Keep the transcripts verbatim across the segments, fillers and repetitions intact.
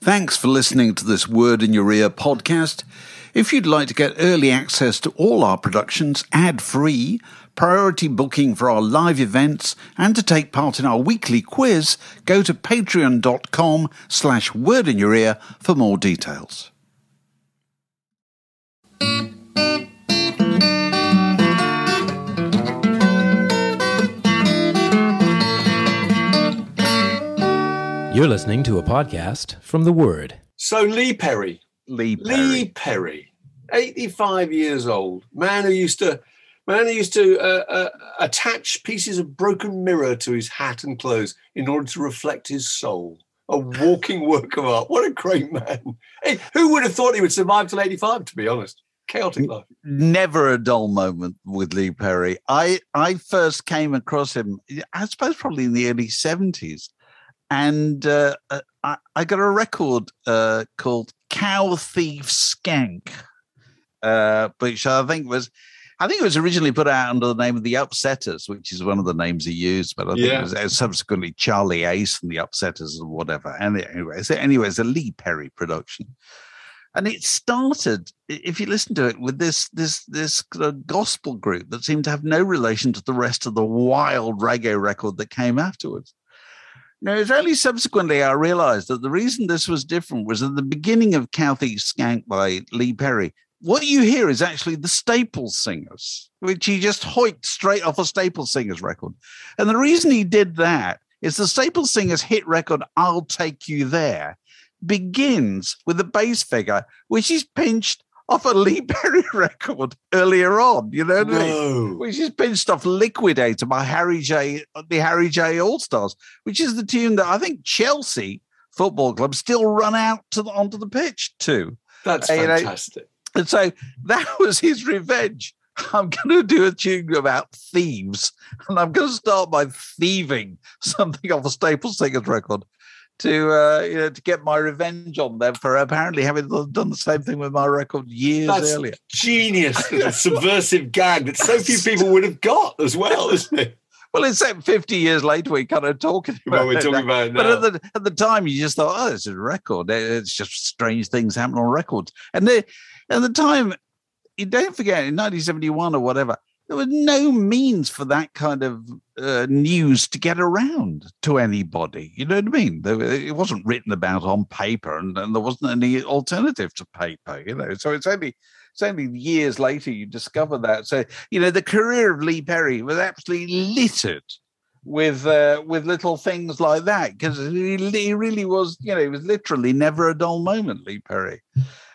Thanks for listening to this Word in Your Ear podcast. If you'd like to get early access to all our productions ad-free, priority booking for our live events, and to take part in our weekly quiz, go to patreon.com slash word in your ear for more details. You're listening to a podcast from The Word. So Lee Perry. Lee Perry. Lee Perry, eighty-five years old, man who used to, man who used to uh, uh, attach pieces of broken mirror to his hat and clothes in order to reflect his soul. A walking work of art. What a great man. Hey, who would have thought he would survive till eighty-five, to be honest? Chaotic life. Never a dull moment with Lee Perry. I, I first came across him, I suppose probably in the early seventies. And uh, I, I got a record uh, called Cow Thief Skank, uh, which I think was, I think it was originally put out under the name of the Upsetters, which is one of the names he used, but I think yeah. it was uh, subsequently Charlie Ace and the Upsetters or whatever. And anyway, so anyway, it's a Lee Perry production. And it started, if you listen to it, with this this this gospel group that seemed to have no relation to the rest of the wild reggae record that came afterwards. Now, it's only subsequently I realized that the reason this was different was at the beginning of Cow Thief Skank by Lee Perry. What you hear is actually the Staples Singers, which he just hoiked straight off a Staples Singers record. And the reason he did that is the Staples Singers hit record, I'll Take You There, begins with a bass figure, which is pinched off a Lee Perry record earlier on, you know what no. I mean? Which is pinched off Liquidator by Harry J, the Harry J All-Stars, which is the tune that I think Chelsea Football Club still run out to the, onto the pitch to. That's uh, fantastic. You know? And so that was his revenge. I'm going to do a tune about thieves, and I'm going to start by thieving something off a Staples Singers record. To uh, you know, to get my revenge on them for apparently having done the same thing with my record years That's earlier. Genius, a subversive gag that so few people would have got as well, isn't it? Well, except fifty years later, we kind of talking about well, we're it. talking about it now. But at the at the time, you just thought, oh, it's a record. It's just strange things happen on records. And they, at the time, you don't forget, in nineteen seventy-one or whatever, there was no means for that kind of uh, news to get around to anybody. You know what I mean? There, it wasn't written about on paper, and, and there wasn't any alternative to paper. You know, so it's only it's only years later you discover that. So you know, the career of Lee Perry was absolutely littered with uh, with little things like that, because he, he really was. You know, it was literally never a dull moment, Lee Perry.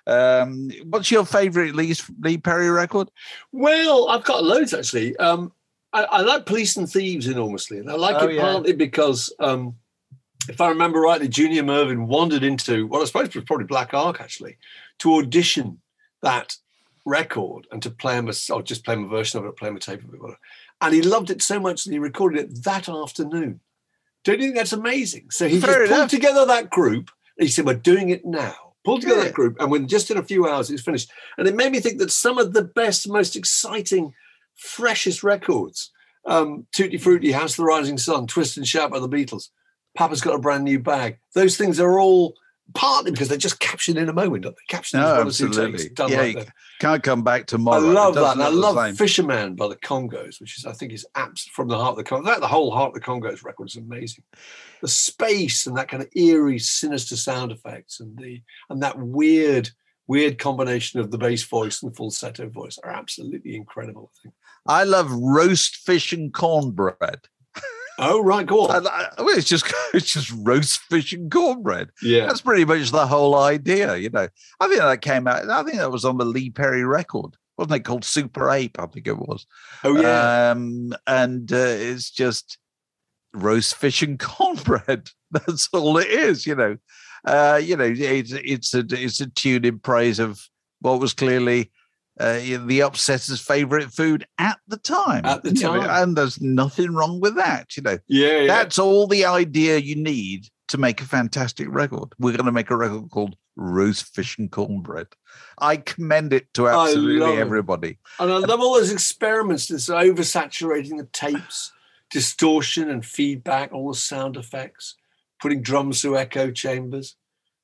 Um, what's your favourite Lee, Lee Perry record? Well, I've got loads actually. Um, I, I like Police and Thieves enormously, and I like oh, it yeah. partly because, um, if I remember rightly, Junior Mervyn wandered into what I suppose was probably Black Ark actually to audition that record and to play him a, or just play him a version of it, play him a tape of it, whatever. And he loved it so much that he recorded it that afternoon. Don't you think that's amazing? So he Fair just pulled enough. together that group. And he said, "We're doing it now." Pulled together Yeah. that group, and when just in a few hours it was finished. And it made me think that some of the best, most exciting, freshest records, um, Tutti Frutti, House of the Rising Sun, Twist and Shout by the Beatles, Papa's Got a Brand New Bag, those things are all partly because they're just captured in a moment, aren't they? Captured in No, one or two absolutely. takes, done Yeah, like you that. can't come back tomorrow. I love It that. doesn't And I look the love same. Fisherman by the Congos, which is, I think, is abs from the Heart of the Congos. That, the whole Heart of the Congos record is amazing. The space and that kind of eerie, sinister sound effects and the and that weird, weird combination of the bass voice and falsetto voice are absolutely incredible, I think. I love roast fish and cornbread. Oh, right, go on. I, I, well, it's just it's just roast fish and cornbread. Yeah. That's pretty much the whole idea, you know. I think that came out. I think that was on the Lee Perry record, wasn't it? Called Super Ape, I think it was. Oh yeah. Um, and uh, it's just roast fish and cornbread. That's all it is, you know. Uh, you know, it's it's a it's a tune in praise of what was clearly uh, the Upsetters' favorite food at the time. At the You know, time. and there's nothing wrong with that, you know. Yeah, yeah. That's all the idea you need to make a fantastic record. We're going to make a record called Roast Fish and Cornbread. I commend it to I absolutely love it. everybody. And I love all those experiments, this oversaturating the tapes, distortion and feedback, all the sound effects, putting drums through echo chambers.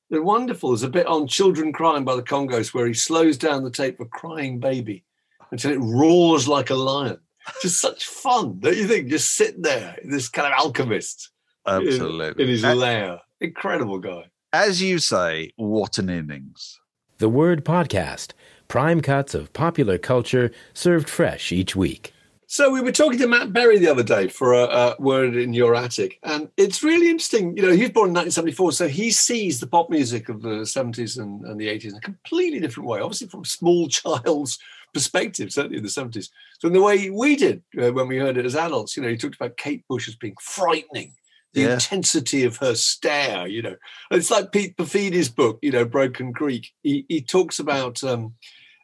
They're wonderful. There's a bit on Children Crying by the Congos where he slows down the tape for Crying Baby until it roars like a lion. Just such fun, don't you think? Just sitting there, this kind of alchemist. Absolutely. In, in his lair. Incredible guy. As you say, what an innings. The Word Podcast, prime cuts of popular culture served fresh each week. So we were talking to Matt Berry the other day for a, a Word in Your Attic, and it's really interesting. You know, he was born in nineteen seventy-four, so he sees the pop music of the seventies and, and the eighties in a completely different way, obviously from a small child's perspective, certainly in the seventies. So in the way we did uh, when we heard it as adults, you know, he talked about Kate Bush as being frightening, the yeah. intensity of her stare, you know. It's like Pete Buffini's book, you know, Broken Creek. He, he talks about... Um,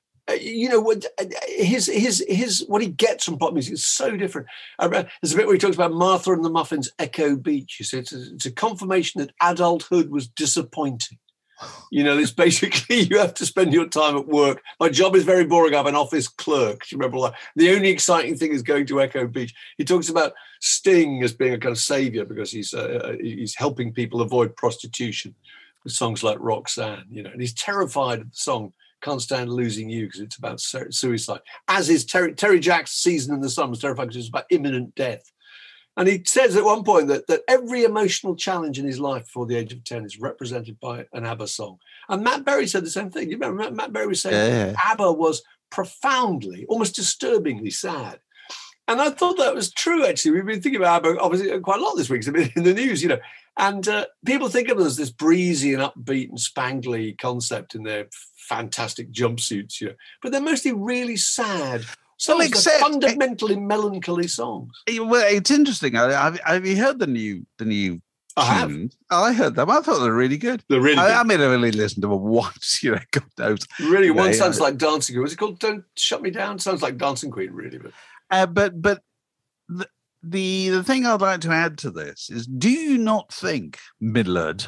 You know what his his his what he gets from pop music is so different. There's a bit where he talks about Martha and the Muffins' Echo Beach. He says it's, it's a confirmation that adulthood was disappointing. You know, it's basically you have to spend your time at work. My job is very boring. I'm an office clerk. You remember that? The only exciting thing is going to Echo Beach. He talks about Sting as being a kind of savior because he's uh, he's helping people avoid prostitution with songs like Roxanne. You know, and he's terrified of the song Can't Stand Losing You because it's about suicide. As is Terry, Terry Jack's Season in the Sun was terrifying because it's about imminent death. And he says at one point that, that every emotional challenge in his life before the age of ten is represented by an ABBA song. And Matt Berry said the same thing. You remember Matt, Matt Berry was saying yeah. ABBA was profoundly, almost disturbingly sad. And I thought that was true, actually. We've been thinking about ABBA, obviously, quite a lot this week. It's been in the news, you know. And uh, people think of them as this breezy and upbeat and spangly concept in their fantastic jumpsuits, you know. But they're mostly really sad songs, well, except, fundamentally it, melancholy songs. Well, it's interesting. Have, have you heard the new the new I tunes? Have. I heard them. I thought they were really good. They're really I, good. I mean, I only listened to them once, you know, God knows. Really, you one know, sounds yeah. like Dancing Queen. What's it called? Don't Shut Me Down? Sounds like Dancing Queen, really. But uh, but, but the, the, the thing I'd like to add to this is, do you not think, Millard,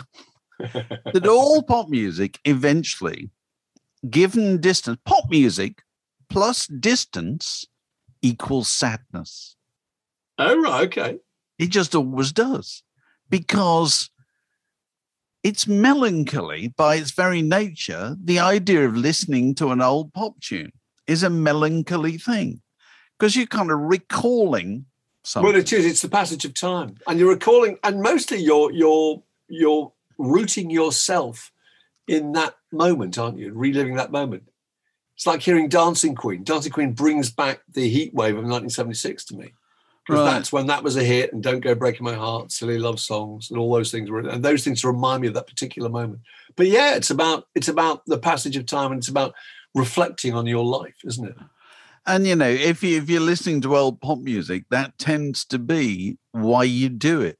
that all pop music eventually, given distance, pop music plus distance equals sadness? Oh, right, okay. It just always does. Because it's melancholy by its very nature. The idea of listening to an old pop tune is a melancholy thing because you're kind of recalling something. Well, it is. It's the passage of time. And you're recalling, and mostly you're, you're, you're rooting yourself in that moment, aren't you? Reliving that moment. It's like hearing Dancing Queen. Dancing Queen brings back the heat wave of nineteen seventy-six to me. Because right. that's when that was a hit, and Don't Go Breaking My Heart, Silly Love Songs, and all those things were, and those things remind me of that particular moment. But yeah, it's about it's about the passage of time, and it's about reflecting on your life, isn't it? And you know, if you if you're listening to old pop music, that tends to be why you do it,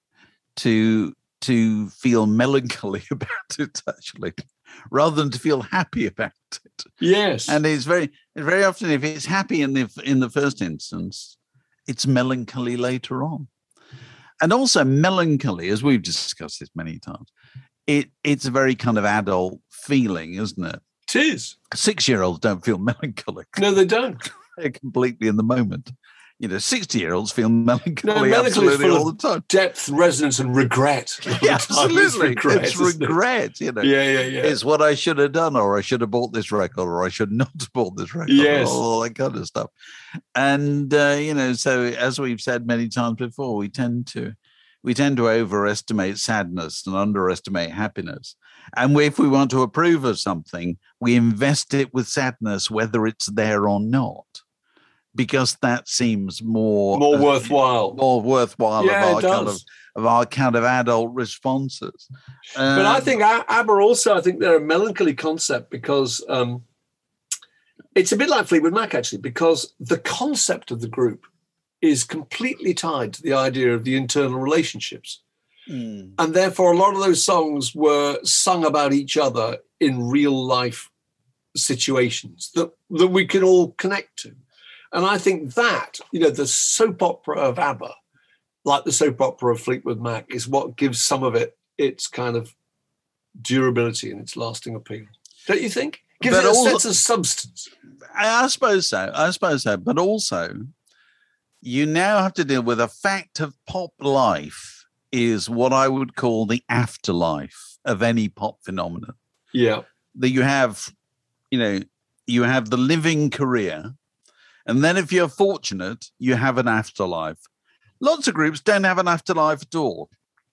to to feel melancholy about it, actually, rather than to feel happy about it. Yes, and it's very very often if it's happy in the in the first instance, it's melancholy later on. And also melancholy, as we've discussed this many times, it it's a very kind of adult feeling, isn't it? It is. Six-year-olds don't feel melancholic. No, they don't. They're completely in the moment. You know, sixty-year-olds feel melancholy, no, melancholy absolutely all the time. Depth, resonance, and regret. Yeah, absolutely. It's regret. It's regret it? You know, yeah, yeah, yeah. It's what I should have done, or I should have bought this record, or I should not have bought this record, yes. all that kind of stuff. And uh, you know, so as we've said many times before, we tend to we tend to overestimate sadness and underestimate happiness. And if we want to approve of something, we invest it with sadness, whether it's there or not, because that seems more more uh, worthwhile, more worthwhile yeah, of our it does. kind of of our kind of adult responses. Um, but I think ABBA also, I think they're a melancholy concept because um, it's a bit like Fleetwood Mac, actually, because the concept of the group is completely tied to the idea of the internal relationships. mm. And therefore, a lot of those songs were sung about each other in real life situations that, that we can all connect to. And I think that, you know, the soap opera of ABBA, like the soap opera of Fleetwood Mac, is what gives some of it its kind of durability and its lasting appeal. Don't you think? Gives but it a also, sense of substance. I suppose so. I suppose so. But also, you now have to deal with a fact of pop life is what I would call the afterlife. of any pop phenomenon. Yeah. That you have, you know, you have the living career, and then if you're fortunate, you have an afterlife. Lots of groups don't have an afterlife at all.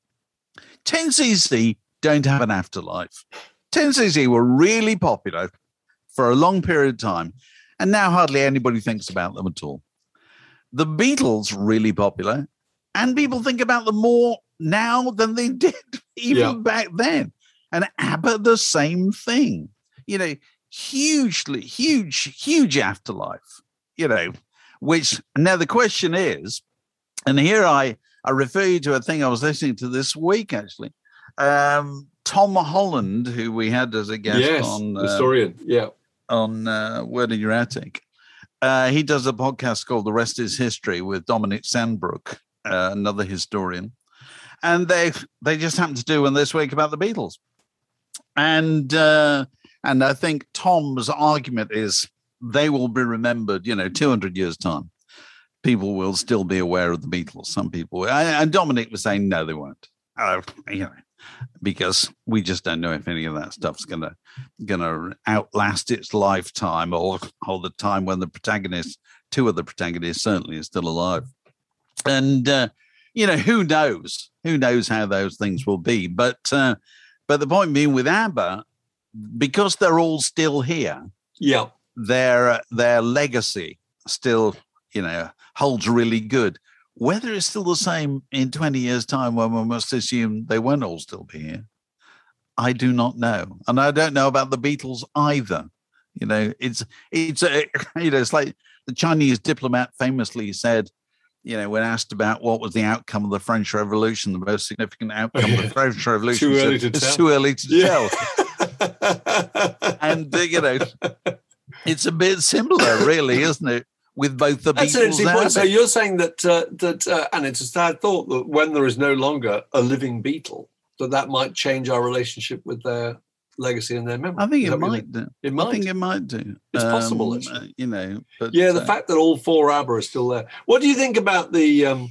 ten C C don't have an afterlife. ten C C were really popular for a long period of time, and now hardly anybody thinks about them at all. The Beatles, really popular, and people think about them more now than they did even Yeah. back then. And ABBA, the same thing. You know, hugely, huge, huge afterlife, you know, which now the question is, and here I, I refer you to a thing I was listening to this week, actually. Um, Tom Holland, who we had as a guest Yes, on uh, historian. Yeah. on uh, Word in Your Attic. Uh, he does a podcast called The Rest is History with Dominic Sandbrook, uh, another historian. And they they just happened to do one this week about the Beatles. And uh, and I think Tom's argument is they will be remembered, you know, two hundred years' time. People will still be aware of the Beatles. Some people will. And Dominic was saying, no, they won't. Uh, you know, because we just don't know if any of that stuff's gonna gonna outlast its lifetime, or or the time when the protagonists, two of the protagonists, certainly are still alive. And uh, you know, who knows? Who knows how those things will be? But uh, but the point being, with ABBA, because they're all still here, Yeah. their their legacy still, you know, holds really good. Whether it's still the same in twenty years' time, when we must assume they won't all still be here, I do not know. And I don't know about the Beatles either. You know, it's, it's a, you know, it's like the Chinese diplomat famously said, you know, when asked about what was the outcome of the French Revolution, the most significant outcome of the French Revolution, Too early said, to it's tell. too early to Yeah. tell. And, uh, you know, it's a bit similar, really, isn't it? With both the That's an Beatles interesting point. and So you're saying that uh, that, uh, and it's a sad thought that when there is no longer a living Beatle, that that might change our relationship with their legacy and their memory. I think Is it that what you might do. It I might. think it might do. It's possible, Um, actually. uh, you know, but Yeah, the uh, fact that all four ABBA are still there. What do you think about the um,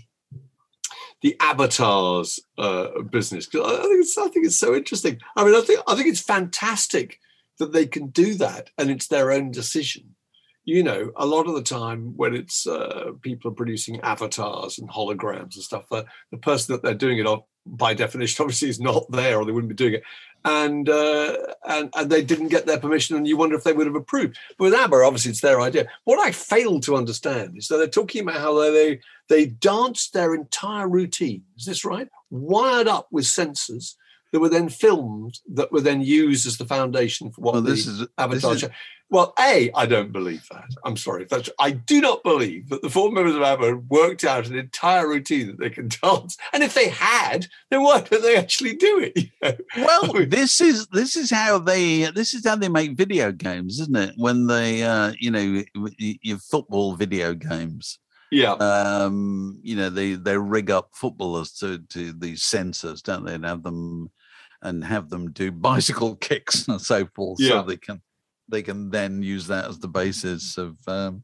the avatars uh, business? 'Cause I think it's I think it's so interesting. I mean, I think I think it's fantastic that they can do that, and it's their own decision. You know, a lot of the time when it's uh, people are producing avatars and holograms and stuff, the, the person that they're doing it on, by definition, obviously is not there, or they wouldn't be doing it. And, uh, and and they didn't get their permission, and you wonder if they would have approved. But with ABBA, obviously, it's their idea. What I fail to understand is that they're talking about how they they danced their entire routine. Is this right? Wired up with sensors that were then filmed, that were then used as the foundation for what well, the this is avatar this is, show. Well, A, I don't believe that. I'm sorry. If that's, I do not believe that the four members of ABBA worked out an entire routine that they can dance. And if they had, then why don't they actually do it? You know? well, this is this is how they this is how they make video games, isn't it? When they, uh, you know, your football video games. Yeah. Um, you know, they they rig up footballers to to these sensors, don't they, and have them and have them do bicycle kicks and so forth, Yeah. so they can they can then use that as the basis of um,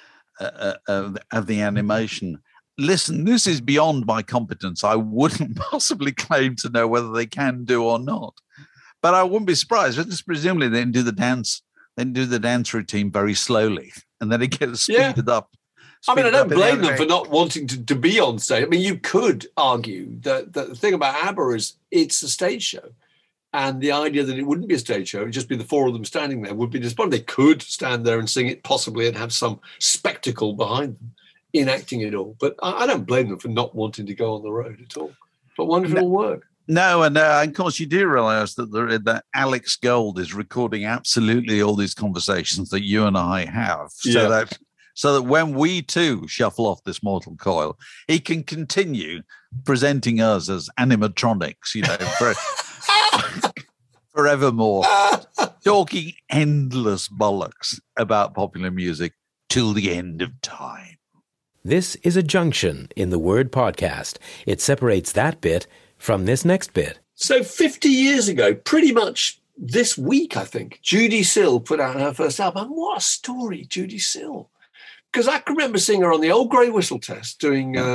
uh, uh, of the animation. Listen, this is beyond my competence. I wouldn't possibly claim to know whether they can do or not, but I wouldn't be surprised. Because presumably they can do the dance, they can do the dance routine very slowly, and then it gets Yeah. speeded up. I mean, I speeded don't up in the blame other them for way. not wanting to, to be on stage. I mean, you could argue that, that the thing about ABBA is it's a stage show. And the idea that it wouldn't be a stage show, it would just be the four of them standing there, would be disappointing. They could stand there and sing it possibly and have some spectacle behind them enacting it all. But I, I don't blame them for not wanting to go on the road at all. But wonder if No. it'll work. No, and uh, of course you do realise that there, that Alex Gold is recording absolutely all these conversations that you and I have, so Yeah. that so that when we too shuffle off this mortal coil, he can continue presenting us as animatronics, you know, for, forevermore, talking endless bollocks about popular music till the end of time. This is a junction in the Word podcast. It separates that bit from this next bit. So fifty years ago, pretty much this week, I think, Judy Sill put out her first album. What a story, Judy Sill. Because I can remember seeing her on the old Grey Whistle Test doing uh,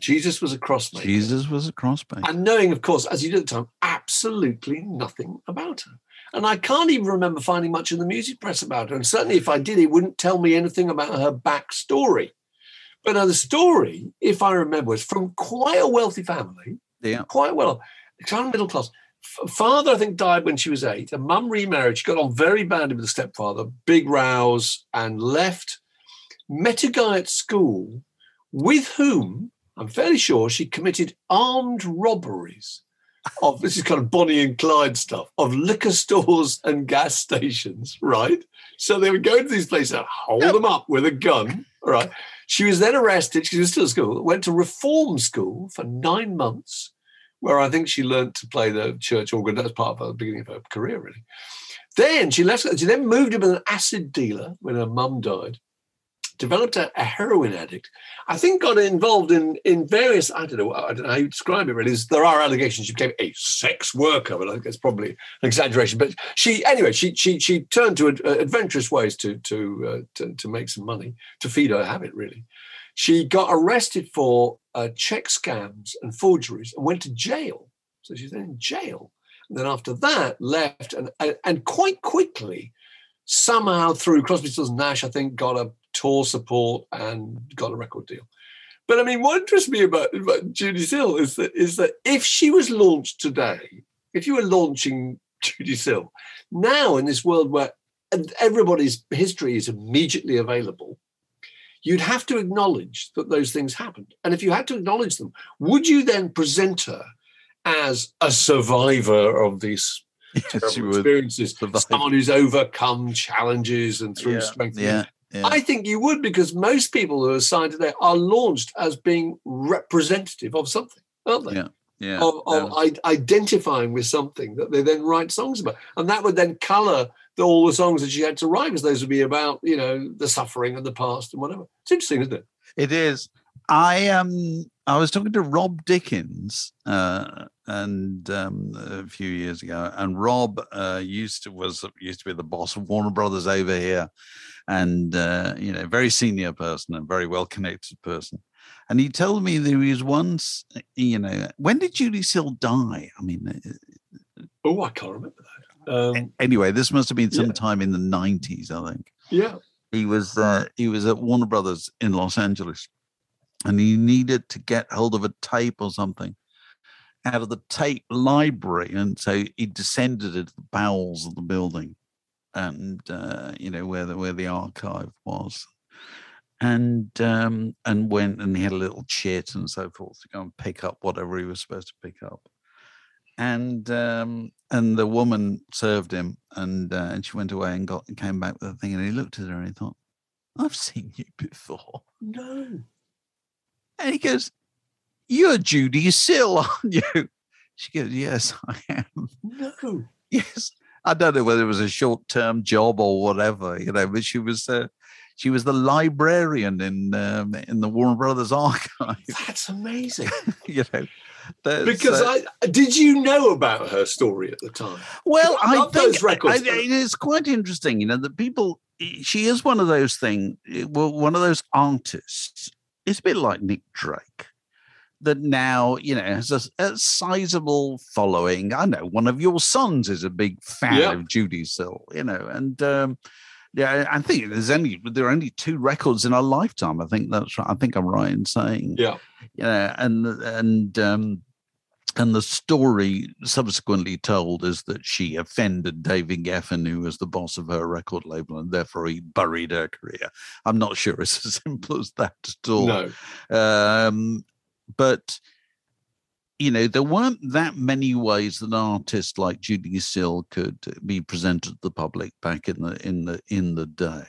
Jesus was a crossmaker. Jesus was a crossmaker. And knowing, of course, as you did at the time, absolutely nothing about her. And I can't even remember finding much in the music press about her. And certainly if I did, it wouldn't tell me anything about her backstory. But now the story, if I remember, was from quite a wealthy family. Yeah. Quite well. Kind of middle class. F- Father, I think, died when she was eight. And mum remarried. She got on very badly with the stepfather. Big rows and left. Met a guy at school with whom, I'm fairly sure, she committed armed robberies of, this is kind of Bonnie and Clyde stuff, of liquor stores and gas stations, right? So they would go to these places and hold them up with a gun, right? She was then arrested. She was still at school, went to reform school for nine months, where I think she learned to play the church organ. That was part of the beginning of her career, really. Then she left. She then moved in with an acid dealer when her mum died. Developed a, a heroin addict. I think got involved in in various. I don't know. I don't know how you describe it. Really, is there are allegations she became a sex worker, but I think that's probably an exaggeration. But she, anyway, she she she turned to uh, adventurous ways to to, uh, to to make some money to feed her habit. Really, she got arrested for uh, check scams and forgeries and went to jail. So she's then in jail. And then after that, left and and, and quite quickly, somehow through Crosby, Stills and Nash, I think got a tour support and got a record deal. But I mean, what interests me about, about Judie Sill is that is that if she was launched today, if you were launching Judie Sill now in this world where everybody's history is immediately available, you'd have to acknowledge that those things happened. And if you had to acknowledge them, would you then present her as a survivor of these Yes, terrible experiences, someone who's overcome challenges and through yeah, strength? Yeah. Yeah. I think you would, because most people who are signed today are launched as being representative of something, aren't they? Yeah, yeah. Of, of yeah. I- identifying with something that they then write songs about. And that would then colour the, all the songs that she had to write, because those would be about, you know, the suffering and the past and whatever. It's interesting, isn't it? It is. I um I was talking to Rob Dickens uh, and um, a few years ago, and Rob uh, used to was used to be the boss of Warner Brothers over here, and uh, you know, very senior person and very well connected person. And he told me there was once, you know, when did Judie Sill die? I mean, oh, I can't remember that. Um, anyway, this must have been yeah. sometime in the nineties, I think. Yeah, he was uh, he was at Warner Brothers in Los Angeles. And he needed to get hold of a tape or something out of the tape library. And so he descended into the bowels of the building and, uh, you know, where the, where the archive was. And um, and went and he had a little chit and so forth to go and pick up whatever he was supposed to pick up. And um, and the woman served him, and uh, and she went away and got and came back with the thing. And he looked at her and he thought, I've seen you before. no. And he goes, you're Judie Sill, aren't you? She goes, yes, I am. No. Yes. I don't know whether it was a short-term job or whatever, you know, but she was uh, she was the librarian in um, in the Warner Brothers archive. That's amazing. You know, because uh, I did you know about her story at the time? Well, I I, love think those records. I, it's quite interesting, you know, that people. She is one of those things. Well, one of those artists. It's a bit like Nick Drake, that now, you know, has a, a sizable following. I know one of your sons is a big fan yeah. of Judie Sill, you know, and um, yeah, I think there's only there are only two records in her lifetime. I think that's right. I think I'm right in saying, yeah, you know, and and um, and the story subsequently told is that she offended David Geffen, who was the boss of her record label, and therefore he buried her career. I'm not sure it's as simple as that at all. No. Um, but, you know, there weren't that many ways that an artist like Judie Sill could be presented to the public back in the in the in the day.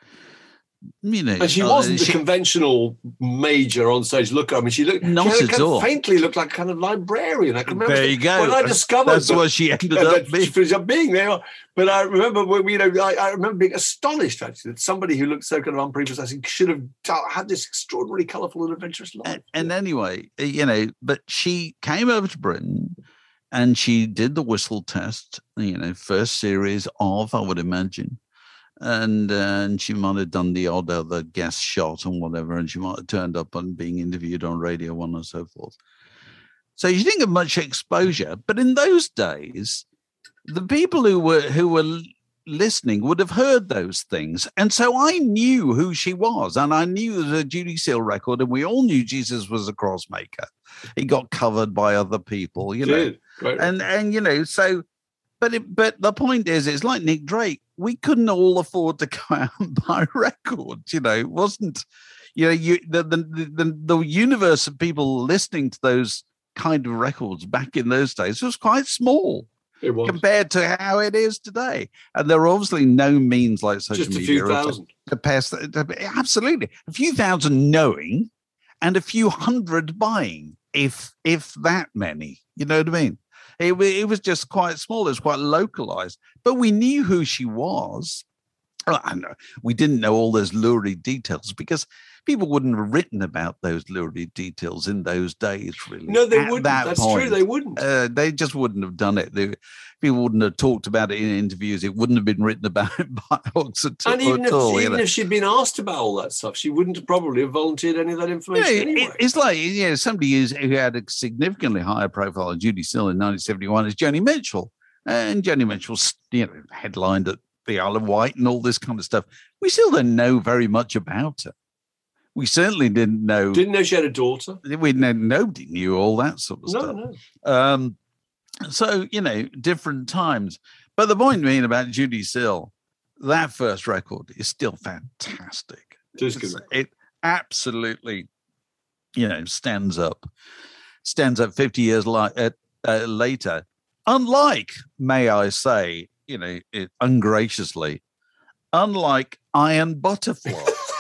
You know, and she wasn't uh, she, the conventional major on stage looker. I mean, she looked not she at kind all. Of faintly looked like a kind of librarian. I can remember there you go. When I discovered that's that, what she ended uh, up being. She finished up being there. But I remember, when, you know, I, I remember being astonished actually that somebody who looked so kind of unprepossessing should have had this extraordinarily colourful and adventurous life. And, and anyway, you know, but she came over to Britain. And she did the whistle test, you know, first series of, I would imagine. And, uh, and she might have done the odd other guest shot and whatever, and she might have turned up on being interviewed on Radio One and so forth. So you didn't get much exposure. But in those days, the people who were who were listening would have heard those things. And so I knew who she was, and I knew it was a Judy Seal record, and we all knew Jesus was a crossmaker. He got covered by other people, you know. Right. And, and, you know, so, but it, but the point is, it's like Nick Drake. We couldn't all afford to go out and buy records, you know. It wasn't, you know, you the, the, the, the universe of people listening to those kind of records back in those days was quite small. It was. Compared to how it is today. And there are obviously no means like social Just a media. few thousand. To pass, to, absolutely. A few thousand knowing and a few hundred buying, if if that many. You know what I mean? It, it was just quite small. It was quite localized. But we knew who she was. Oh, I know. We didn't know all those lurid details because people wouldn't have written about those lurid details in those days, really. No, they At wouldn't. that That's point. true. They wouldn't. Uh, they just wouldn't have done it. They, people wouldn't have talked about it in interviews. It wouldn't have been written about by Hawks at, And even, at if, all. even you know. if she'd been asked about all that stuff, she wouldn't have probably have volunteered any of that You know, information it- anyway. it's like, you know, somebody who's, who had a significantly higher profile than Judy Still in nineteen seventy-one is Joni Mitchell. And Joni Mitchell's, you know, headlined at the Isle of Wight and all this kind of stuff. We still don't know very much about her. We certainly didn't know. Didn't know she had a daughter. We know nobody knew all that sort of No, stuff. no. Um, so, you know, different times. But the point being about Judy Still, that first record is still fantastic. Just It's- good. it absolutely, you know, stands up, stands up fifty years li- uh, uh, later. Unlike, may I say, you know, it, ungraciously, unlike Iron Butterfly.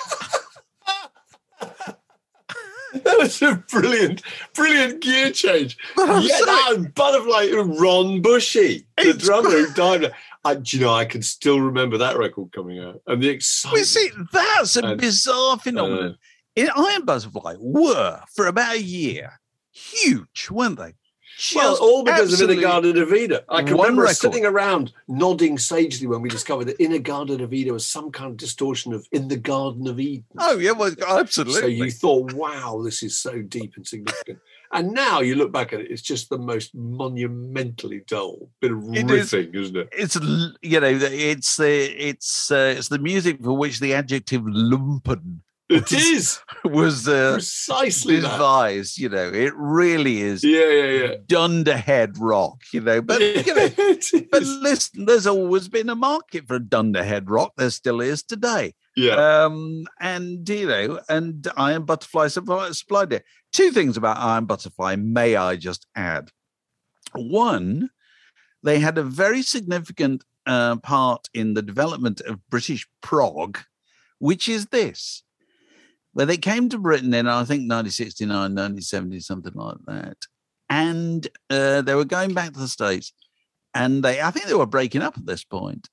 That was a brilliant, brilliant gear change. But I'm Yeah, saying- that Butterfly, Ron Bushy, the It's drummer who died. I, do you know, I can still remember that record coming out and the excitement. We see, that's a And, bizarre phenomenon. In Iron Butterfly were, for about a year, huge, weren't they? Well, Just all because of absolutely- Inagada Davida. I can One remember record. sitting around nodding sagely when we discovered that Inagada Davida was some kind of distortion of In the Garden of Eden. Oh, yeah, well, absolutely. So you thought, wow, this is so deep and significant. And now you look back at it, it's just the most monumentally dull bit of It is. riffing, is. isn't it? It's, l- you know, it's the it's uh, it's the music for which the adjective lumpen It is was uh, precisely that. devised. You know, it really is Yeah, yeah, yeah. dunderhead rock. You know, but you know, It but is. listen, there's always been a market for dunderhead rock. There still is today. Yeah. Um, and you know, and Iron Butterfly supply, supplied it. Two things about Iron Butterfly, may I just add? One, they had a very significant uh, part in the development of British prog, which is this. Where they came to Britain in, I think, nineteen sixty-nine, nineteen seventy, something like that. And uh, they were going back to the States. And they, I think they were breaking up at this point.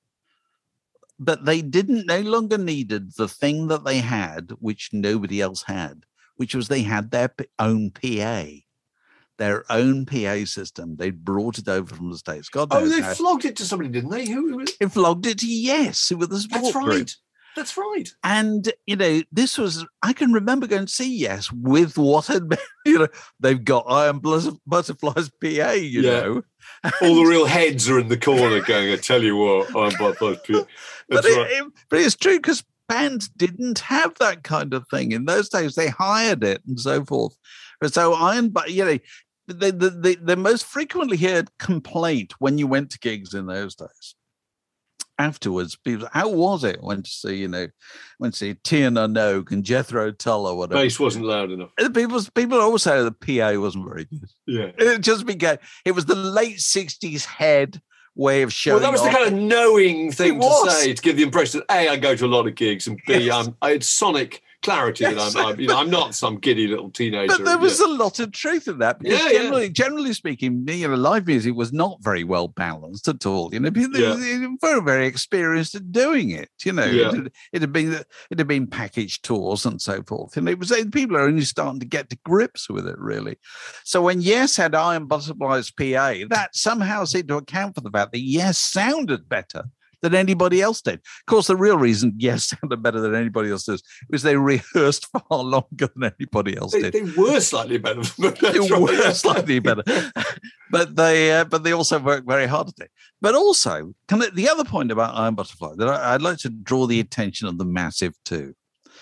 But they didn't, no longer needed the thing that they had, which nobody else had, which was they had their p- own P A, their own P A system. They'd brought it over from the States. God Oh, knows they how. flogged it to somebody, didn't they? Who? who It flogged it to Yes, who were the support that's group. right. That's right. And, you know, this was, I can remember going to see Yes with what had been, you know, they've got Iron Blus- Butterfly's P A, you Yeah. know. All the real heads are in the corner going, I tell you what, I'm Butterfly's P A. But, That's it, right. it- but it's true because bands didn't have that kind of thing. In those days, they hired it and so forth. And so Iron, but you know, the, the, the, the most frequently heard complaint when you went to gigs in those days. Afterwards, people, how was it? Went to see, you know, went to see Tierna Nogue and Jethro Tull or whatever. Bass wasn't loud enough. And People, people always say the P A wasn't very good. Yeah. It just became, it was the late sixties head way of showing Well, that was the off. kind of knowing thing It to was. say to give the impression that A, I go to a lot of gigs, and B, Yes. I'm, I had sonic clarity Yes. that I'm, I'm, you know, I'm not some giddy little teenager. But there was yeah. a lot of truth in that because Yeah, yeah. generally, generally speaking, you know, live music was not very well balanced at all. You know, people Yeah. they were very, very experienced at doing it. You know, Yeah. it, had, it had been it had been packaged tours and so forth, and it was people are only starting to get to grips with it really. So when Yes had Iron Butterfly's P A, that somehow seemed to account for the fact that Yes sounded better. than anybody else did. Of course, the real reason, yes, sounded better than anybody else does, was they rehearsed far longer than anybody else They, did. they were slightly better. They were slightly better, but they uh, but they also worked very hard at it. But also, can I, the other point about Iron Butterfly that I, I'd like to draw the attention of the Massive to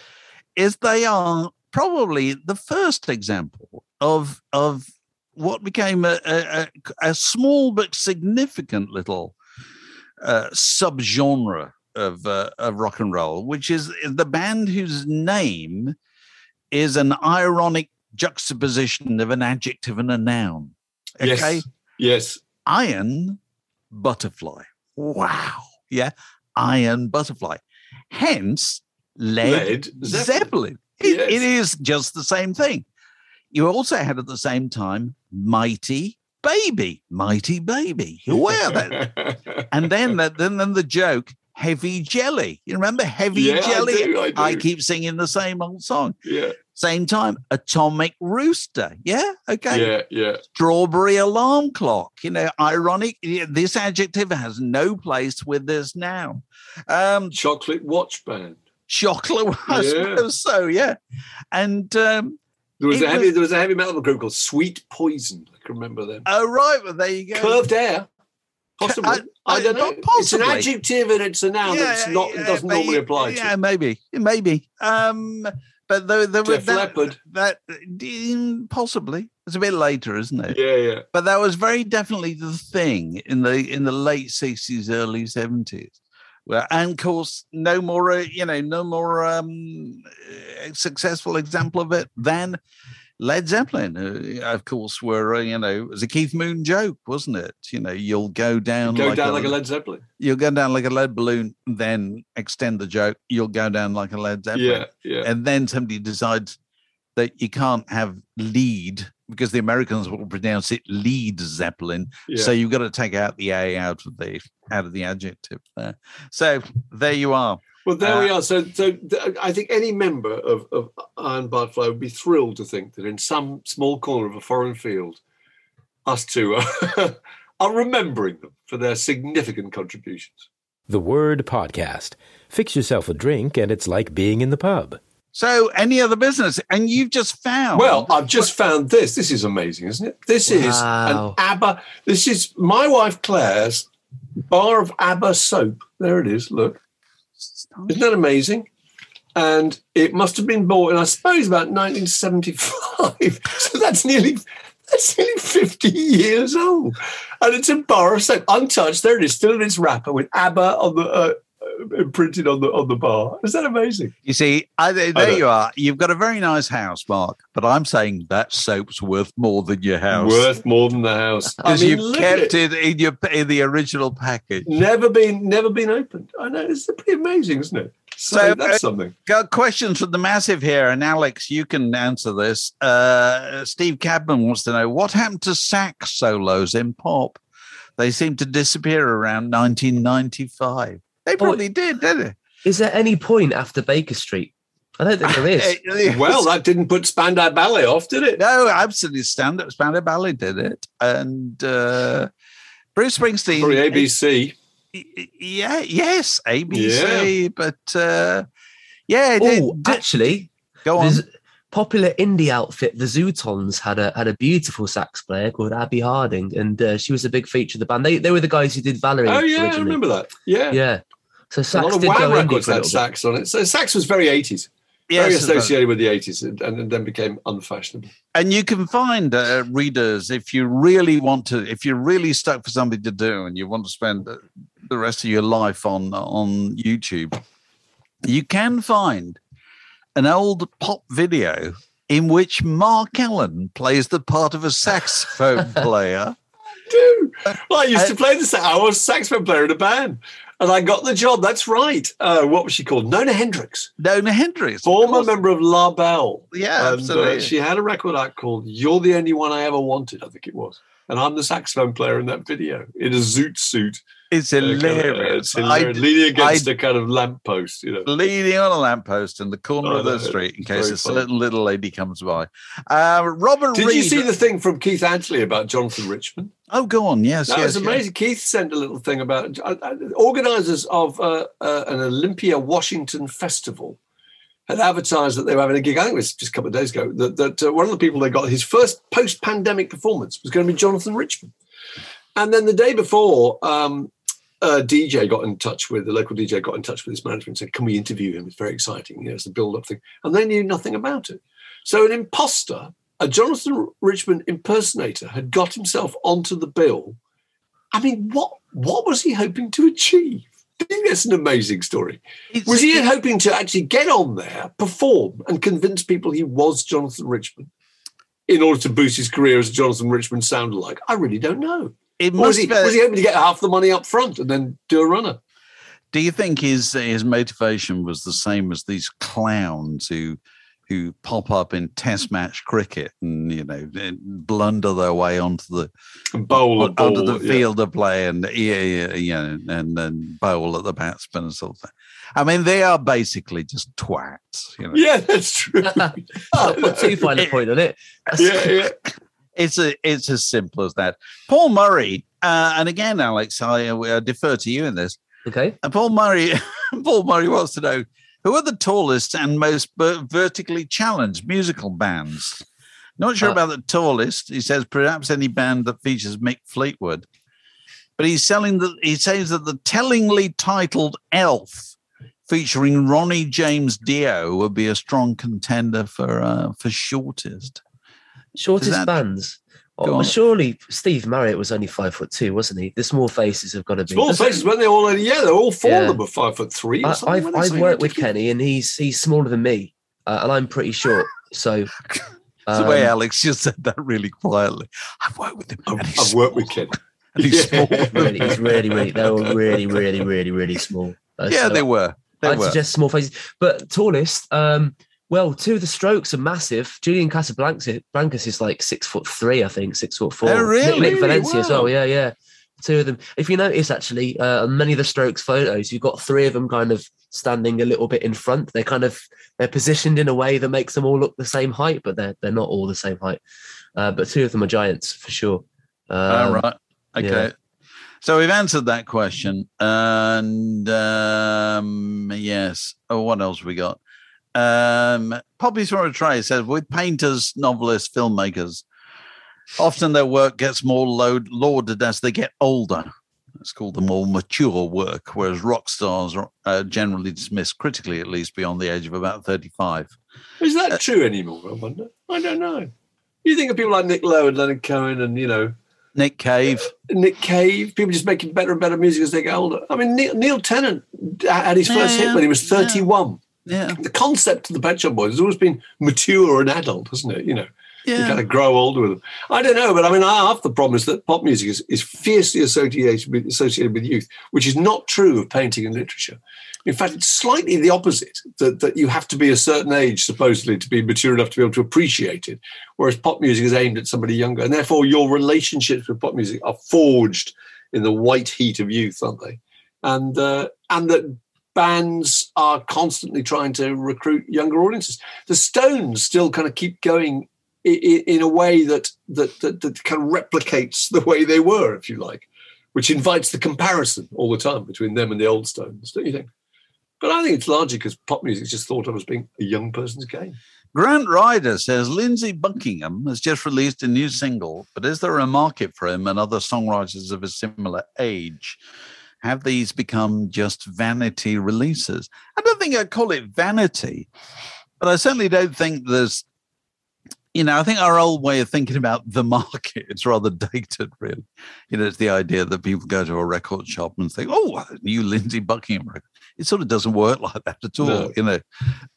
is they are probably the first example of of what became a, a, a small but significant little uh, subgenre of uh, of rock and roll, which is the band whose name is an ironic juxtaposition of an adjective and a noun. Okay, Yes. Yes. Iron Butterfly. Wow. Yeah, Iron Butterfly. Hence, Led, Led Zeppelin. Zeppelin. It, Yes. it is just the same thing. You also had at the same time Mighty Baby, Mighty Baby. Where that? And then, that, then, then the joke, Heavy Jelly. You remember Heavy Yeah, I Jelly? do, I do. I keep singing the same old song. Yeah. Same time, Atomic Rooster. Yeah, okay. Yeah. Yeah. Strawberry Alarm Clock. You know, ironic. Yeah, this adjective has no place with this noun. Um, Chocolate Watch Band. chocolate, I Yeah. suppose so. Yeah, and um, There was It a heavy. was- There was a heavy metal group called Sweet Poison. I can remember them. oh right, well there you go. Curved Air. Possibly. I- I, I- don't know. not It's an possibly. adjective and it's a noun that's not. yeah, it doesn't may- normally apply Yeah, to. maybe, maybe. Um, but there, there was Def that, Leppard. that mm, possibly. It's a bit later, isn't it? Yeah. Yeah. But that was very definitely the thing in the in the late sixties, early seventies. Well, and of course, no more, uh, you know, no more um, uh, successful example of it than Led Zeppelin. Uh, of course, were uh, you know, it was a Keith Moon joke, wasn't it? You know, you'll go down, Go like, down a, like a Led Zeppelin. you'll go down like a lead balloon, then extend the joke. You'll go down like a Led Zeppelin, Yeah. Yeah. and then somebody decides that you can't have lead because the Americans will pronounce it lead Zeppelin. Yeah. So you've got to take out the A out of the out of the adjective there. So there you are. Well, there Uh, we are. So, so th- I think any member of, of Iron Butterfly would be thrilled to think that in some small corner of a foreign field, us two are, are remembering them for their significant contributions. The Word Podcast. Fix yourself a drink and it's like being in the pub. So any other business, and you've just found Well, I've just found this. This is amazing, isn't it? This is Wow. an ABBA. This is my wife Claire's bar of ABBA soap. There it is. Look. Isn't that amazing? And it must have been bought in, I suppose, about nineteen seventy-five. So that's nearly that's nearly fifty years old. And it's a bar of soap, untouched. There it is, still in its wrapper with ABBA on the uh, uh, imprinted on the on the bar. Is that amazing? You see, I, there know. you are. You've got a very nice house, Mark, but I'm saying that soap's worth more than your house. Worth more than the house. I because mean, you've look at kept it. in your in the original package. Never been, never been opened. I know it's pretty amazing, isn't it? So, So, that's uh, something. Got questions from the Massive here, and Alex, you can answer this. Uh, Steve Cadman wants to know what happened to sax solos in pop. They seem to disappear around nineteen ninety-five. They probably did, didn't they? Is there any point after Baker Street? I don't think there is. Well, that didn't put Spandau Ballet off, did it? no, absolutely. Stand up, Spandau Ballet did it, and uh, Bruce Springsteen. Sorry, A B C. Yeah, yes, A B C, but uh, yeah, it Oh, did- did- actually, go on. this popular indie outfit, the Zootons, had a had a beautiful sax player called Abby Harding, and uh, she was a big feature of the band. They they were the guys who did Valerie. Oh, yeah, I originally. remember that. Yeah. Yeah, so A sax lot of did go Wham indie records for a had little bit. sax on it. So sax was very eighties, very Yes, associated with the eighties, and, and then became unfashionable. and you can find uh, readers if you really want to, if you're really stuck for something to do and you want to spend the the rest of your life on on YouTube, you can find an old pop video in which Mark Allen plays the part of a saxophone player. Dude, well, I used to play the sax. I was a saxophone player in a band, and I got the job. That's right. Uh, what was she called? Nona Hendricks, Nona Hendricks, of former course. member of La Belle. Yeah, And, absolutely. uh, she had a record out called "You're the Only One I Ever Wanted." I think it was. and I'm the saxophone player in that video in a zoot suit. It's hilarious. Uh, kind of, uh, it's hilarious. I, leaning against I, a kind of lamppost, you know. Leaning on a lamppost in the corner Oh, of the no, street in it's case very a fun. certain little lady comes by. Uh, Robert Did Reed. you see the thing from Keith Antley about Jonathan Richman? Oh, go on. Yes, That yes, was amazing. Keith sent a little thing about uh, uh, organisers of uh, uh, an Olympia Washington festival had advertised that they were having a gig. I think it was just a couple of days ago. That, that uh, one of the people they got, his first post-pandemic performance was going to be Jonathan Richman. And then the day before, um, a D J got in touch with, the local D J got in touch with his management and said, can we interview him? It's very exciting. You know, it's the build-up thing. And they knew nothing about it. So an imposter, a Jonathan Richman impersonator, had got himself onto the bill. I mean, what what was he hoping to achieve? I think that's an amazing story. It's, was he hoping to actually get on there, perform, and convince people he was Jonathan Richman in order to boost his career as Jonathan Richman sounded like? I really don't know. It Or was, must he, be, was he hoping to get half the money up front and then do a runner? do you think his his motivation was the same as these clowns who who pop up in Test match cricket and you know blunder their way onto the And bowl a ball, onto the yeah. field of play and yeah, yeah, yeah, and then bowl at the batsman and sort of thing? I mean, they are basically just twats. You know? Yeah, that's true. Oh, put too fine a point on it. That's- yeah, yeah. It's a, it's as simple as that. Paul Murray, uh, and again, Alex, I, I defer to you in this. Okay. Uh, Paul Murray, Paul Murray wants to know who are the tallest and most ver- vertically challenged musical bands. Not sure Uh, about the tallest. He says perhaps any band that features Mick Fleetwood, but he's selling the. He says that the tellingly titled Elf, featuring Ronnie James Dio, would be a strong contender for uh, for shortest. Shortest that- bands. Go Oh, on. surely Steve Marriott was only five foot two, wasn't he? The small faces have got to be. Small faces, weren't they all? Yeah, they're all four Yeah. of them are five foot three. Or I, something, I've weren't they? I've Something worked with ridiculous. Kenny, and he's he's smaller than me, uh, and I'm pretty short. So That's the way um, Alex just said that really quietly. I've worked with him. I've, and he's I've worked with small. Ken. And he's Yeah. small. really, he's really, really, they were really, really, really, really small. Uh, Yeah, so they were. They I'd were. suggest small faces, but tallest. Um, well, two of the Strokes are massive. Julian Casablancas Blancas is like six foot three, I think, six foot four. Oh, really? Nick, Nick Valencia as Wow. well. Yeah, yeah. Two of them. If you notice, actually, uh, on many of the Strokes photos, you've got three of them kind of standing a little bit in front. They're kind of they're positioned in a way that makes them all look the same height, but they're they're not all the same height. Uh, but two of them are giants for sure. Um, All right. Okay. yeah. So we've answered that question. And um, yes. Oh, what else we got? Um, Poppies from a Tray says, with painters, novelists, filmmakers, often their work gets more load, lauded as they get older. It's called the more mature work, whereas rock stars are uh, generally dismissed critically, at least beyond the age of about thirty-five. Is that true anymore? I wonder. I don't know. You think of people like Nick Lowe and Leonard Cohen, and you know Nick Cave. Nick Cave. People just making better and better music as they get older. I mean, Neil, Neil Tennant had his first Yeah, hit when he was yeah. thirty-one. Yeah. The concept of the Pet Shop Boys has always been mature and adult, hasn't it? You know. You Yeah. kind of grow older with them. I don't know, but I mean, half the problem is that pop music is, is fiercely associated with, associated with youth, which is not true of painting and literature. In fact, it's slightly the opposite, that, that you have to be a certain age, supposedly, to be mature enough to be able to appreciate it, whereas pop music is aimed at somebody younger. And therefore, your relationships with pop music are forged in the white heat of youth, aren't they? And, uh, and that bands are constantly trying to recruit younger audiences. The Stones still kind of keep going in a way that, that that that kind of replicates the way they were, if you like, which invites the comparison all the time between them and the old Stones, don't you think? But I think it's largely because pop music is just thought of as being a young person's game. Grant Ryder says Lindsey Buckingham has just released a new single, but is there a market for him and other songwriters of a similar age? Have these become just vanity releases? I don't think I'd call it vanity, but I certainly don't think there's, you know, I think our old way of thinking about the market is rather dated, really. You know, it's the idea that people go to a record shop and think, oh, a new Lindsey Buckingham record. It sort of doesn't work like that at all, No. you know.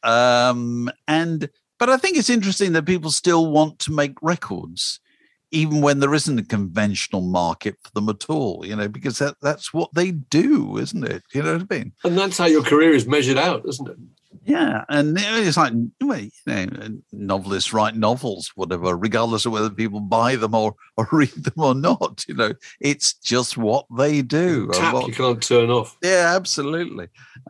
Um, and but I think it's interesting that people still want to make records, even when there isn't a conventional market for them at all, you know, because that, that's what they do, isn't it? You know what I mean? And that's how your career is measured out, isn't it? Yeah, and it's like, well, you know, novelists write novels, whatever, regardless of whether people buy them or, or read them or not. You know, it's just what they do. Tap what, you can't turn off. Yeah, absolutely.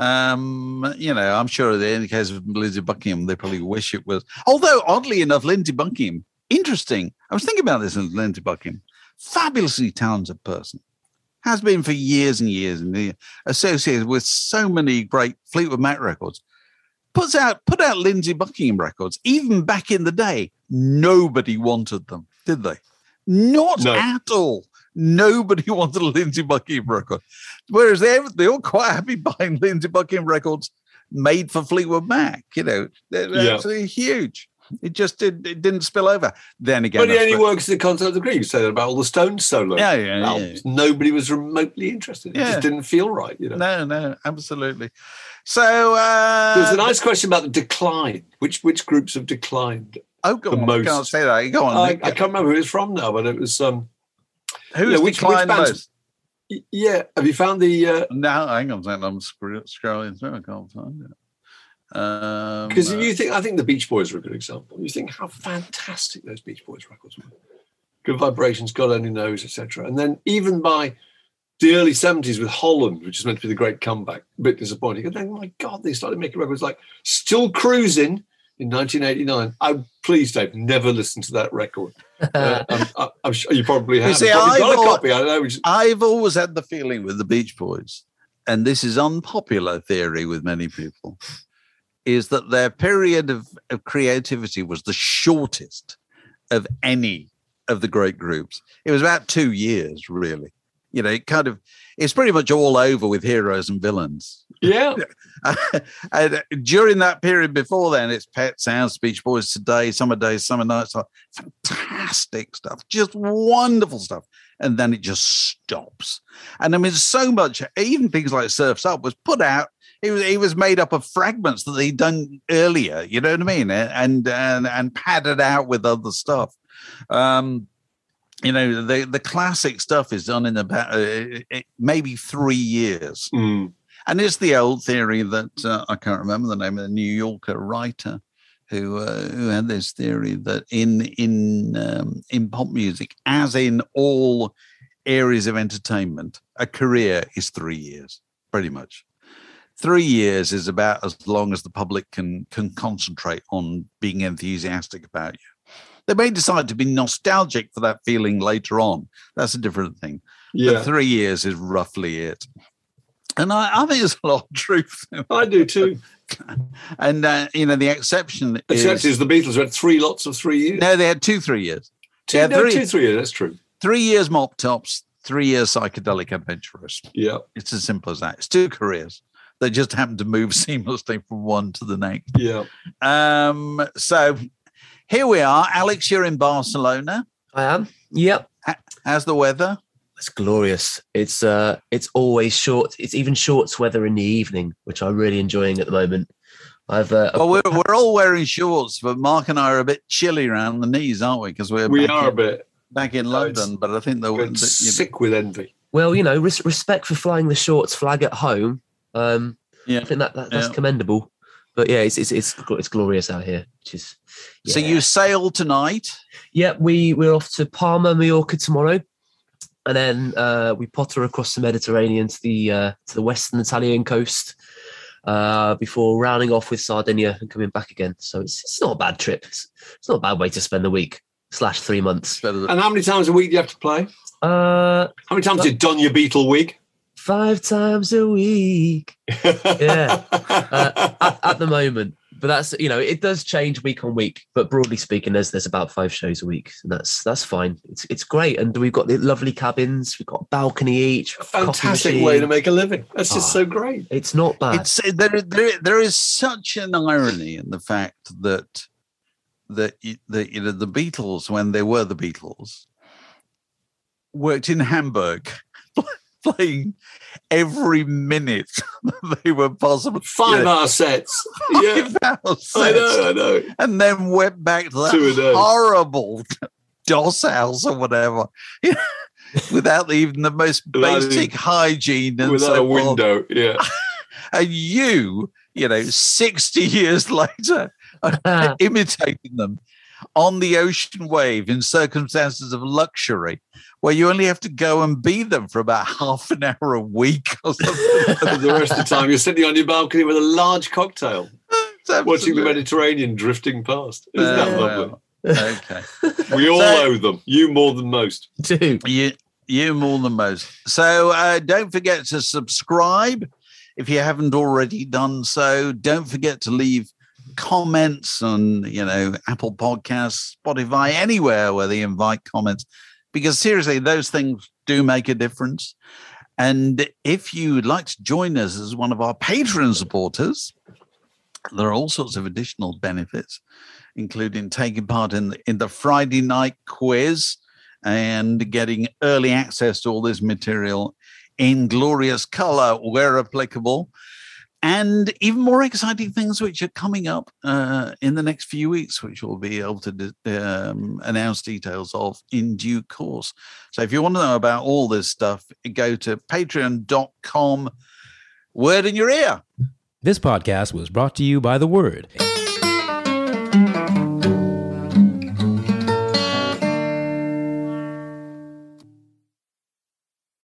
Um, you know, I'm sure in the case of Lindsey Buckingham, they probably wish it was. Although, oddly enough, Lindsey Buckingham, interesting. I was thinking about this in Lindsey Buckingham, fabulously talented person. Has been for years and years, and associated with so many great Fleetwood Mac records. Puts out put out Lindsey Buckingham records. Even back in the day, nobody wanted them, did they? Not No. at all. Nobody wanted a Lindsey Buckingham record. Whereas they they're all quite happy buying Lindsey Buckingham records made for Fleetwood Mac. You know, they're Yeah. absolutely huge. It just did, it didn't spill over. Then again, But he that's only what- works in the context of the Greek. You say that about all the Stones solos. Yeah, yeah, yeah. albums. Nobody was remotely interested. It Yeah. just didn't feel right. You know. No, no, absolutely. So uh, There was a nice question about the decline. Which which groups have declined? oh, go the on, most. I can't say that. Go on. I, I can't remember who it's from now, but it was um. Who's yeah, which- which declined bands- most? y- Yeah, have you found the? No, hang on a second. I'm scro- scrolling through. I can't find it. Um, Because uh, if you think, I think the Beach Boys are a good example. You think how fantastic those Beach Boys records were. Good Vibrations, God Only Knows, et cetera. And then even by the early seventies with Holland, which is meant to be the great comeback, a bit disappointing. And then, oh my God, they started making records like Still Cruising in nineteen eighty-nine. I please, Dave, never listen to that record. Uh, I'm, I- I'm sure you probably have. see, You probably got I've a al- copy. I don't know. Which, I've always had the feeling with the Beach Boys, and this is unpopular theory with many people, is that their period of, of creativity was the shortest of any of the great groups. It was about two years, really. You know, it kind of, it's pretty much all over with Heroes and Villains. yeah. And during that period before then, it's Pet Sounds, Beach Boys Today, Summer Days, Summer Nights, fantastic stuff, just wonderful stuff. And then it just stops. And I mean, so much, even things like Surf's Up was put out. It was, it was made up of fragments that they'd done earlier, you know what I mean? And and and padded out with other stuff. Um, you know, the, the classic stuff is done in about uh, maybe three years. Mm. And it's the old theory that uh, I can't remember the name of the New Yorker writer who uh, who had this theory that in in um, in pop music, as in all areas of entertainment, a career is three years, pretty much. Three years is about as long as the public can can concentrate on being enthusiastic about you. They may decide to be nostalgic for that feeling later on. That's a different thing. Yeah. But three years is roughly it. And I, I think there's a lot of truth. I do too. And, uh, you know, the exception Except is... is the Beatles had three lots of three years. No, they had two, three years. two, yeah, no, three- two, three years. That's true. Three years Mop Tops, three years Psychedelic Adventurers. Yeah. It's as simple as that. It's two careers. They just happen to move seamlessly from one to the next. Yeah. Um, so here we are. Alex, you're in Barcelona. I am. Yep. How's the weather? It's glorious. It's uh, it's always short. It's even shorts weather in the evening, which I'm really enjoying at the moment. I've uh, Well, we're, we're all wearing shorts, but Mark and I are a bit chilly around the knees, aren't we? Because we're We back are a in, bit, back in No, it's- London. But I think the, we're the you know, sick with envy. well, you know, res- respect for flying the shorts flag at home. Um, Yeah. I think that, that that's Yeah. commendable. But yeah, it's it's it's gl- it's glorious out here. Which is So yeah. you sail tonight. Yeah, we we're off to Palma, Mallorca tomorrow, and then uh, we potter across the Mediterranean to the uh, to the western Italian coast uh, before rounding off with Sardinia and coming back again. So it's it's not a bad trip. It's, it's not a bad way to spend the week slash three months. Better than- And how many times a week do you have to play? Uh, How many times have you done your Beatle wig? five times a week. Yeah. Uh, at, at the moment. But that's, you know, it does change week on week. But broadly speaking, there's there's about five shows a week, and that's that's fine. It's it's great, and we've got the lovely cabins. We've got a balcony each. A coffee fantastic machine. way to make a living. That's just Ah. so great. It's not bad. It's there, there. There is such an irony in the fact that that y- the you know the Beatles, when they were the Beatles, worked in Hamburg, playing every minute that they were possible. Five you know, hour sets. Yeah. five hour I sets, know, I know. and then went back to Two a that day. horrible DOS house or whatever, you know, without even the most Without basic hygiene and Without so a forth. window. Yeah. And you you know, sixty years later, imitating them on the ocean wave in circumstances of luxury, where you only have to go and be them for about half an hour a week or something. The rest of the time, you're sitting on your balcony with a large cocktail, watching the Mediterranean drifting past. Isn't Uh, that lovely? Okay. We all So- owe them. You more than most. Two. You, you more than most. So uh, don't forget to subscribe if you haven't already done so. Don't forget to leave comments on, you know, Apple Podcasts, Spotify, anywhere where they invite comments, because seriously, those things do make a difference. And if you'd like to join us as one of our Patreon supporters, there are all sorts of additional benefits, including taking part in the, in the Friday night quiz and getting early access to all this material in glorious color where applicable, and even more exciting things which are coming up uh, in the next few weeks, which we'll be able to um, announce details of in due course. So if you want to know about all this stuff, go to patreon dot com, word in your ear. This podcast was brought to you by The Word.